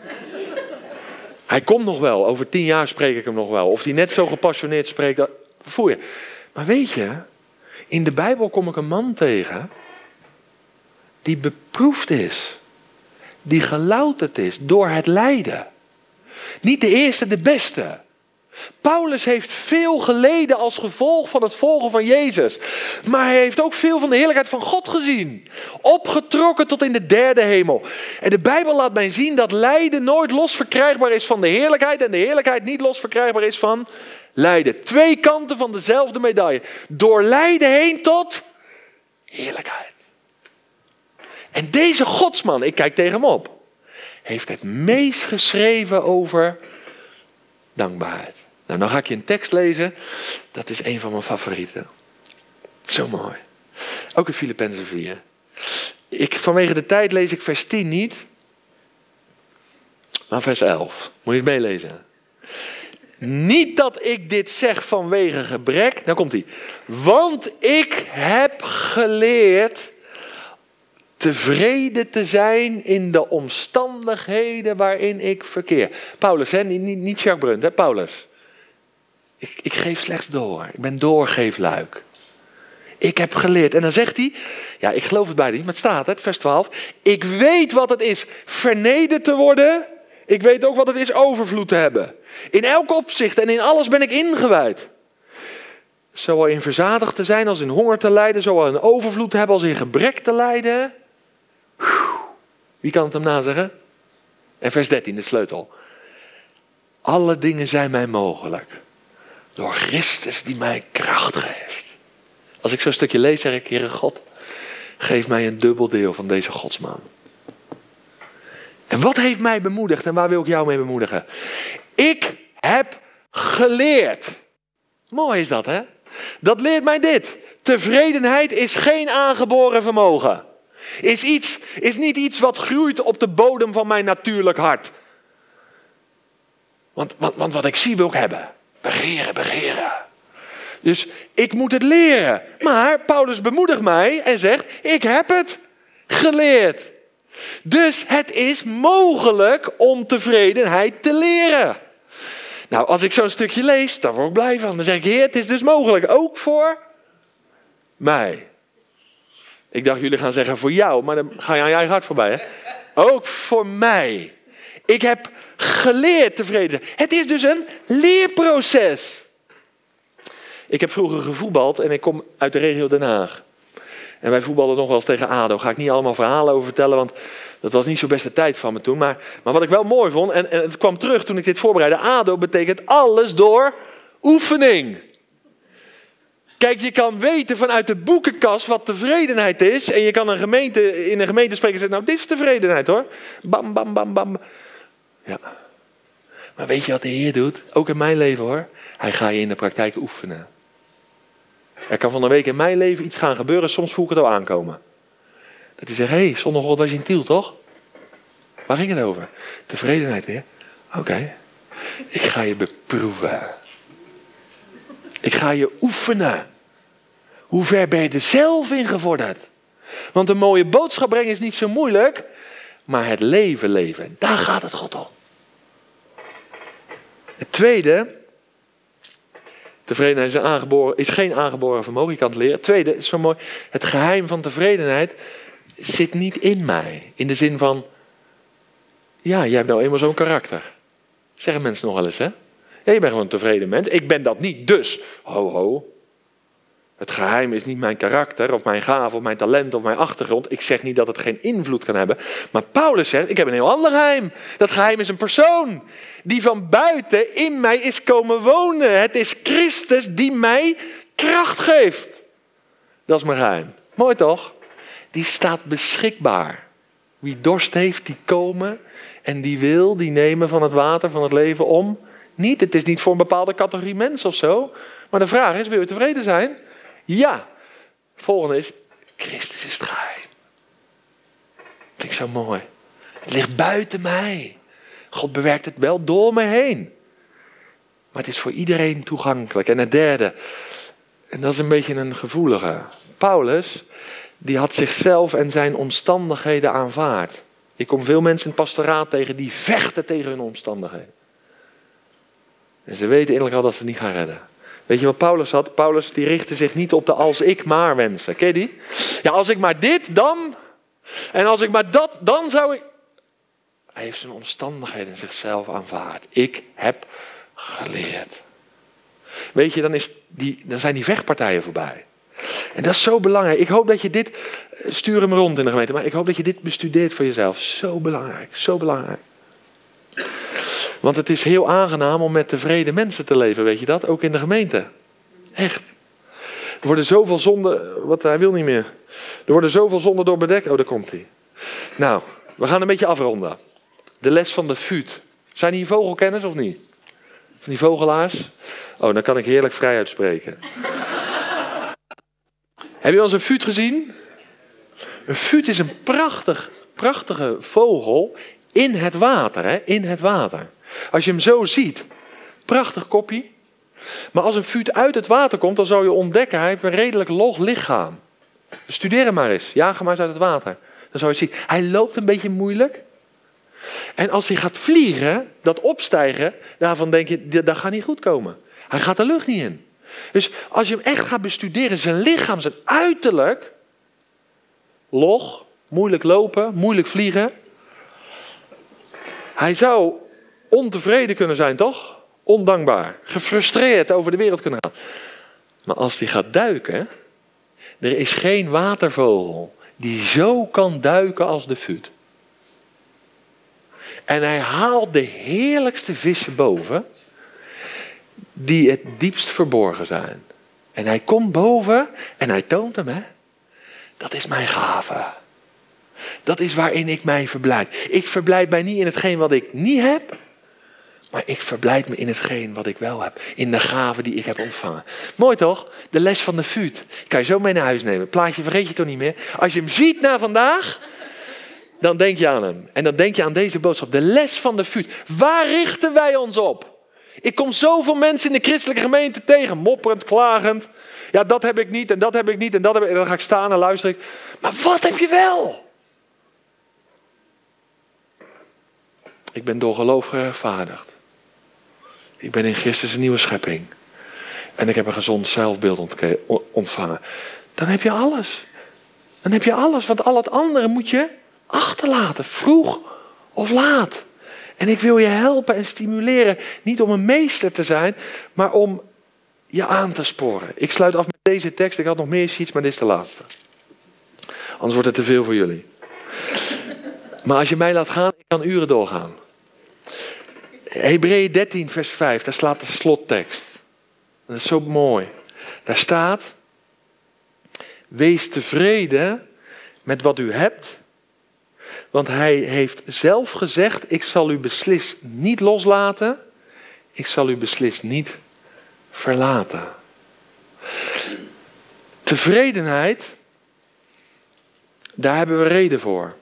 Hij komt nog wel, over tien jaar spreek ik hem nog wel. Of hij net zo gepassioneerd spreekt, dat voel je. Maar weet je, in de Bijbel kom ik een man tegen die beproefd is. Die gelouterd is door het lijden. Niet de eerste, de beste. Paulus heeft veel geleden als gevolg van het volgen van Jezus. Maar hij heeft ook veel van de heerlijkheid van God gezien. Opgetrokken tot in de derde hemel. En de Bijbel laat mij zien dat lijden nooit los verkrijgbaar is van de heerlijkheid. En de heerlijkheid niet los verkrijgbaar is van lijden. Twee kanten van dezelfde medaille. Door lijden heen tot heerlijkheid. En deze godsman, ik kijk tegen hem op, heeft het meest geschreven over dankbaarheid. Nou, dan ga ik je een tekst lezen. Dat is een van mijn favorieten. Zo mooi. Ook in Filippenzen vier. Ik, vanwege de tijd lees ik vers tien niet. Maar vers elf. Moet je het meelezen. Niet dat ik dit zeg vanwege gebrek. Dan komt hij. Want ik heb geleerd tevreden te zijn in de omstandigheden waarin ik verkeer. Paulus, hè? Niet, niet, niet Jacques Brunt, hè? Paulus. Ik, ik geef slechts door. Ik ben doorgeefluik. Ik heb geleerd. En dan zegt hij, ja, ik geloof het bijna niet, maar het staat, hè, vers twaalf. Ik weet wat het is vernederd te worden. Ik weet ook wat het is overvloed te hebben. In elk opzicht en in alles ben ik ingewijd. Zowel in verzadigd te zijn als in honger te lijden. Zowel in overvloed te hebben als in gebrek te lijden. Wie kan het hem nazeggen? En vers dertien, de sleutel. Alle dingen zijn mij mogelijk. Door Christus die mij kracht geeft. Als ik zo'n stukje lees, zeg ik, Heere God, geef mij een dubbel deel van deze godsman. En wat heeft mij bemoedigd en waar wil ik jou mee bemoedigen? Ik heb geleerd. Mooi is dat, hè? Dat leert mij dit. Tevredenheid is geen aangeboren vermogen. Is, iets, is niet iets wat groeit op de bodem van mijn natuurlijk hart. Want, want, want wat ik zie wil ik hebben. Begeren, begeren. Dus ik moet het leren. Maar Paulus bemoedigt mij en zegt, ik heb het geleerd. Dus het is mogelijk om tevredenheid te leren. Nou, als ik zo'n stukje lees, dan word ik blij van. Dan zeg ik, Heer, het is dus mogelijk. Ook voor mij. Ik dacht, jullie gaan zeggen voor jou, maar dan ga je aan je eigen hart voorbij. Hè? Ook voor mij. Ik heb geleerd tevreden. Het is dus een leerproces. Ik heb vroeger gevoetbald en ik kom uit de regio Den Haag. En wij voetbalden nog wel eens tegen ADO. Ga ik niet allemaal verhalen over vertellen, want dat was niet zo'n beste tijd van me toen. Maar, maar wat ik wel mooi vond, en, en het kwam terug toen ik dit voorbereidde. ADO betekent alles door oefening. Kijk, je kan weten vanuit de boekenkast wat tevredenheid is. En je kan een gemeente, in een gemeente spreken en zeggen, nou dit is tevredenheid hoor. Bam, bam, bam, bam. Ja. Maar weet je wat de Heer doet? Ook in mijn leven hoor. Hij gaat je in de praktijk oefenen. Er kan van een week in mijn leven iets gaan gebeuren. Soms voel ik het al aankomen. Dat hij zegt, hé, hey, zonder God was je in Tiel toch? Waar ging het over? Tevredenheid, hè? Oké. Okay. Ik ga je beproeven. Ik ga je oefenen. Hoe ver ben je er zelf in gevorderd? Want een mooie boodschap brengen is niet zo moeilijk. Maar het leven leven, daar gaat het God om. Het tweede. Tevredenheid is, een aangeboren, is geen aangeboren vermogen, je kan het leren. Het tweede is zo mooi. Het geheim van tevredenheid zit niet in mij. In de zin van, ja, jij hebt nou eenmaal zo'n karakter. Zeggen mensen nog wel eens, hè? Ja, je bent gewoon een tevreden mens. Ik ben dat niet, dus, ho ho. Het geheim is niet mijn karakter, of mijn gave, of mijn talent, of mijn achtergrond. Ik zeg niet dat het geen invloed kan hebben. Maar Paulus zegt, ik heb een heel ander geheim. Dat geheim is een persoon die van buiten in mij is komen wonen. Het is Christus die mij kracht geeft. Dat is mijn geheim. Mooi toch? Die staat beschikbaar. Wie dorst heeft, die komen. En die wil, die nemen van het water van het leven om. Niet, het is niet voor een bepaalde categorie mens of zo. Maar de vraag is, wil je tevreden zijn? Ja. Het volgende is, Christus is het geheim. Vind ik zo mooi. Het ligt buiten mij. God bewerkt het wel door me heen. Maar het is voor iedereen toegankelijk. En het derde, en dat is een beetje een gevoelige. Paulus, die had zichzelf en zijn omstandigheden aanvaard. Ik kom veel mensen in het pastoraat tegen die vechten tegen hun omstandigheden. En ze weten innerlijk al dat ze het niet gaan redden. Weet je wat Paulus had? Paulus die richtte zich niet op de als ik maar wensen. Ken je die? Ja, als ik maar dit, dan. En als ik maar dat, dan zou ik. Hij heeft zijn omstandigheden zichzelf aanvaard. Ik heb geleerd. Weet je, dan, is die, dan zijn die vechtpartijen voorbij. En dat is zo belangrijk. Ik hoop dat je dit, stuur hem rond in de gemeente, maar ik hoop dat je dit bestudeert voor jezelf. Zo belangrijk, zo belangrijk. Want het is heel aangenaam om met tevreden mensen te leven, weet je dat? Ook in de gemeente. Echt. Er worden zoveel zonden, wat hij wil niet meer. Er worden zoveel zonden door bedekt. Oh, daar komt hij. Nou, we gaan een beetje afronden. De les van de fuut. Zijn hier vogelkenners of niet? Van die vogelaars? Oh, dan kan ik heerlijk vrij uitspreken. Heb je al eens een fuut gezien? Een fuut is een prachtig, prachtige vogel in het water, hè? In het water. Als je hem zo ziet, prachtig kopje. Maar als een fuut uit het water komt, dan zou je ontdekken, hij heeft een redelijk log lichaam. Studeer hem maar eens, jaag hem maar eens uit het water. Dan zou je zien, hij loopt een beetje moeilijk. En als hij gaat vliegen, dat opstijgen, daarvan denk je, dat gaat niet goed komen. Hij gaat de lucht niet in. Dus als je hem echt gaat bestuderen, zijn lichaam, zijn uiterlijk, log, moeilijk lopen, moeilijk vliegen. Hij zou ontevreden kunnen zijn, toch? Ondankbaar, gefrustreerd over de wereld kunnen gaan. Maar als hij gaat duiken, er is geen watervogel die zo kan duiken als de fuut. En hij haalt de heerlijkste vissen boven, die het diepst verborgen zijn. En hij komt boven en hij toont hem, hè. Dat is mijn gave. Dat is waarin ik mij verblijd. Ik verblijd mij niet in hetgeen wat ik niet heb, maar ik verblijd me in hetgeen wat ik wel heb. In de gave die ik heb ontvangen. Mooi toch? De les van de fuut. Kan je zo mee naar huis nemen. Plaatje vergeet je toch niet meer? Als je hem ziet na vandaag, dan denk je aan hem. En dan denk je aan deze boodschap. De les van de fuut. Waar richten wij ons op? Ik kom zoveel mensen in de christelijke gemeente tegen. Mopperend, klagend. Ja, dat heb ik niet en dat heb ik niet en dat heb ik. En dan ga ik staan en luister ik. Maar wat heb je wel? Ik ben door geloof gerechtvaardigd. Ik ben in Christus een nieuwe schepping. En ik heb een gezond zelfbeeld ontvangen. Dan heb je alles. Dan heb je alles. Want al het andere moet je achterlaten. Vroeg of laat. En ik wil je helpen en stimuleren. Niet om een meester te zijn. Maar om je aan te sporen. Ik sluit af met deze tekst. Ik had nog meer sheets, maar dit is de laatste. Anders wordt het te veel voor jullie. Maar als je mij laat gaan, ik kan uren doorgaan. Hebreeën dertien vers vijf, daar slaat de slottekst. Dat is zo mooi. Daar staat: wees tevreden met wat u hebt, want hij heeft zelf gezegd, ik zal u beslist niet loslaten, ik zal u beslist niet verlaten. Tevredenheid, daar hebben we reden voor.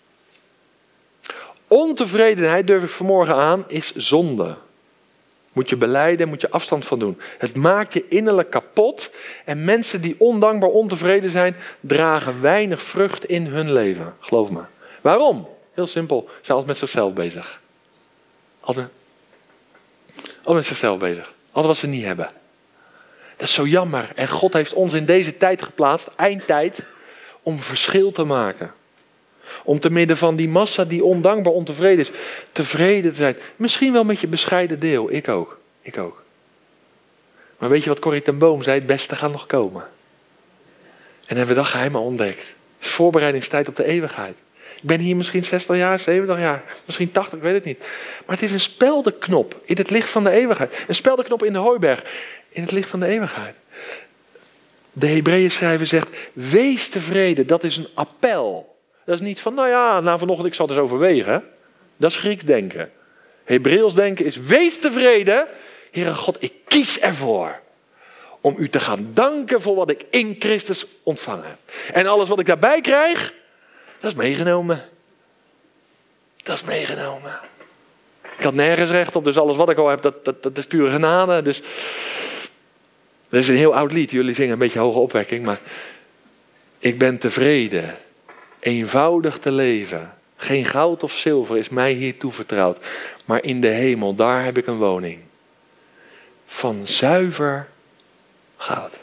Ontevredenheid, durf ik vanmorgen aan, is zonde. Moet je belijden, moet je afstand van doen. Het maakt je innerlijk kapot. En mensen die ondankbaar ontevreden zijn, dragen weinig vrucht in hun leven. Geloof me. Waarom? Heel simpel. Ze zijn altijd met zichzelf bezig. Altijd, altijd met zichzelf bezig. Altijd wat ze niet hebben. Dat is zo jammer. En God heeft ons in deze tijd geplaatst, eindtijd, om verschil te maken. Om te midden van die massa die ondankbaar ontevreden is, tevreden te zijn. Misschien wel met je bescheiden deel. Ik ook. Ik ook. Maar weet je wat Corrie ten Boom zei? Het beste gaat nog komen. En hebben we dat geheim al ontdekt. Het is voorbereidingstijd op de eeuwigheid. Ik ben hier misschien zestig jaar, zeventig jaar, misschien tachtig, ik weet het niet. Maar het is een speldenknop in het licht van de eeuwigheid. Een speldenknop in de hooiberg in het licht van de eeuwigheid. De Hebreeën schrijver zegt, wees tevreden. Dat is een appel. Dat is niet van, nou ja, na vanochtend ik zal het eens overwegen. Dat is Grieks denken. Hebreeuws denken is, wees tevreden. Heere God, ik kies ervoor om u te gaan danken voor wat ik in Christus ontvangen heb. En alles wat ik daarbij krijg, dat is meegenomen. Dat is meegenomen. Ik had nergens recht op, dus alles wat ik al heb, dat, dat, dat is pure genade. Dus, dat is een heel oud lied. Jullie zingen een beetje hoge opwekking, maar ik ben tevreden. Eenvoudig te leven. Geen goud of zilver is mij hier toevertrouwd. Maar in de hemel, daar heb ik een woning. Van zuiver goud.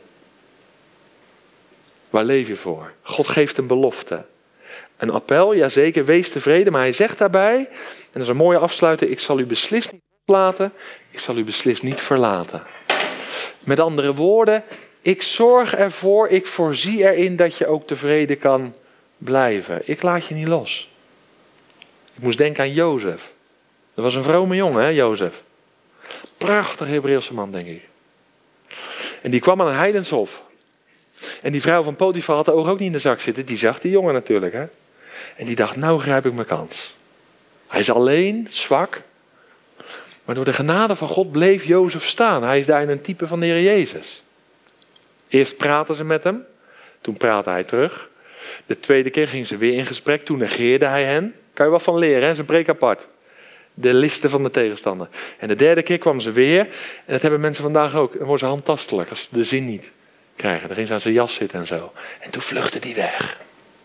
Waar leef je voor? God geeft een belofte. Een appel, jazeker, wees tevreden. Maar hij zegt daarbij, en dat is een mooie afsluiting, ik zal u beslist niet loslaten, ik zal u beslist niet verlaten. Met andere woorden, ik zorg ervoor, ik voorzie erin dat je ook tevreden kan blijven. Ik laat je niet los. Ik moest denken aan Jozef. Dat was een vrome jongen, hè, Jozef. Prachtig Hebreeuwse man, denk ik. En die kwam aan een heidenshof. En die vrouw van Potifar had de oog ook niet in de zak zitten. Die zag die jongen natuurlijk, hè. En die dacht, nou grijp ik mijn kans. Hij is alleen, zwak. Maar door de genade van God bleef Jozef staan. Hij is daarin een type van de Heer Jezus. Eerst praten ze met hem. Toen praatte hij terug. De tweede keer ging ze weer in gesprek. Toen negeerde hij hen. Kan je wat van leren, hè? Zijn preek apart. De listen van de tegenstander. En de derde keer kwam ze weer. En dat hebben mensen vandaag ook. Dan worden ze handtastelijk als ze de zin niet krijgen. Dan ging ze aan zijn jas zitten en zo. En toen vluchtte hij weg.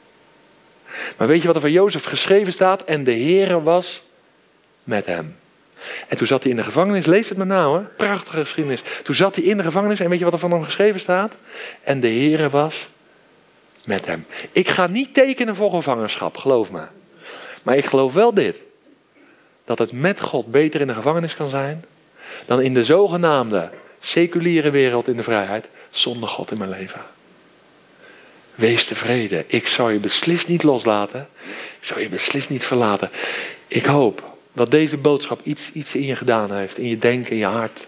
Maar weet je wat er van Jozef geschreven staat? En de Heere was met hem. En toen zat hij in de gevangenis. Lees het maar nou, hè. Prachtige geschiedenis. Toen zat hij in de gevangenis. En weet je wat er van hem geschreven staat? En de Heere was met hem. Ik ga niet tekenen voor gevangenschap, geloof me. Maar ik geloof wel dit. Dat het met God beter in de gevangenis kan zijn. Dan in de zogenaamde seculiere wereld in de vrijheid. Zonder God in mijn leven. Wees tevreden. Ik zal je beslist niet loslaten. Ik zal je beslist niet verlaten. Ik hoop dat deze boodschap iets, iets in je gedaan heeft. In je denken, in je hart.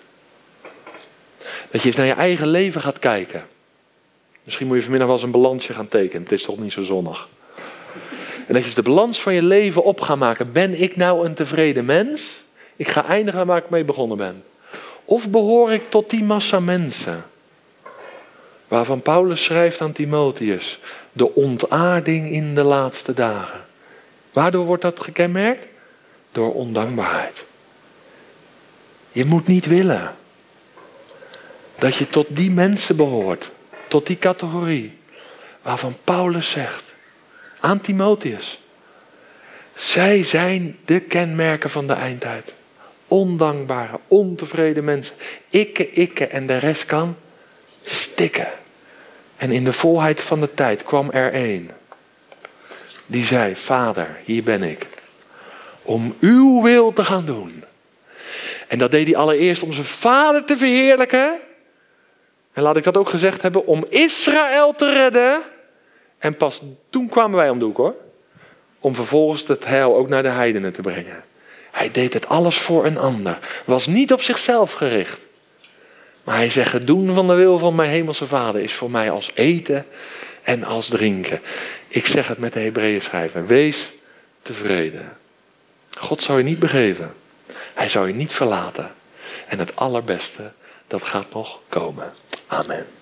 Dat je eens naar je eigen leven gaat kijken. Misschien moet je vanmiddag wel eens een balansje gaan tekenen. Het is toch niet zo zonnig. En dat je de balans van je leven op gaat maken. Ben ik nou een tevreden mens? Ik ga eindigen waar ik mee begonnen ben. Of behoor ik tot die massa mensen? Waarvan Paulus schrijft aan Timotheus. De ontaarding in de laatste dagen. Waardoor wordt dat gekenmerkt? Door ondankbaarheid. Je moet niet willen. Dat je tot die mensen behoort. Tot die categorie. Waarvan Paulus zegt. Aan Timotheus. Zij zijn de kenmerken van de eindtijd. Ondankbare, ontevreden mensen. Ikke, ikke en de rest kan stikken. En in de volheid van de tijd kwam er één. Die zei, Vader, hier ben ik. Om uw wil te gaan doen. En dat deed hij allereerst om zijn vader te verheerlijken. En laat ik dat ook gezegd hebben, om Israël te redden. En pas toen kwamen wij om de hoek, hoor. Om vervolgens het heil ook naar de heidenen te brengen. Hij deed het alles voor een ander. Was niet op zichzelf gericht. Maar hij zegt, het doen van de wil van mijn hemelse vader is voor mij als eten en als drinken. Ik zeg het met de Hebreeën schrijver. Wees tevreden. God zou je niet begeven. Hij zou je niet verlaten. En het allerbeste, dat gaat nog komen. Amen.